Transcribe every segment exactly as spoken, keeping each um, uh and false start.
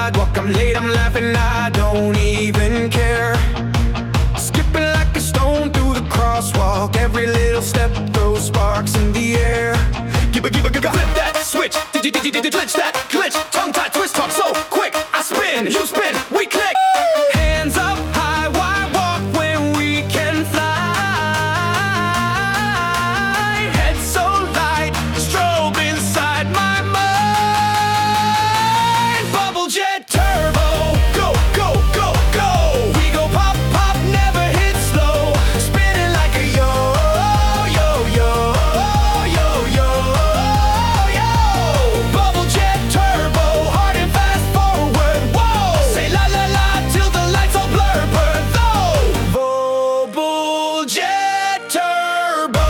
sidewalk, I'm late, I'm laughing, I don't even care. Skipping like a stone through the crosswalk, every little step throws sparks in the air. Give a, give a, give a, flip that switch, did you, did you, did you glitch that glitch? Tongue tied, twist, talk so quick, I spin, you spin, we click. Hands up high, why walk when we can fly? Head so light, strobe inside my mind. Bubble jet turbo, go, go, go, go. We go pop, pop, never hit slow. Spinning like a yo, yo, yo, yo, yo, yo. Bubble jet turbo, hard and fast forward, whoa. Say la la la till the lights all blur, but though. Bubble jet turbo.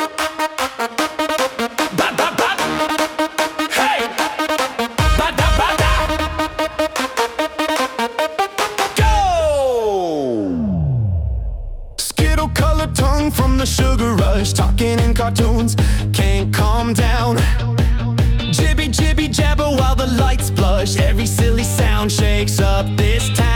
Ba ba ba. Hey. Ba da ba da. Go. Skittle colored tongue from the sugar rush, talking in cartoons, can't calm down. Jibby jibby jabber while the lights blush, every silly sound shakes up this town.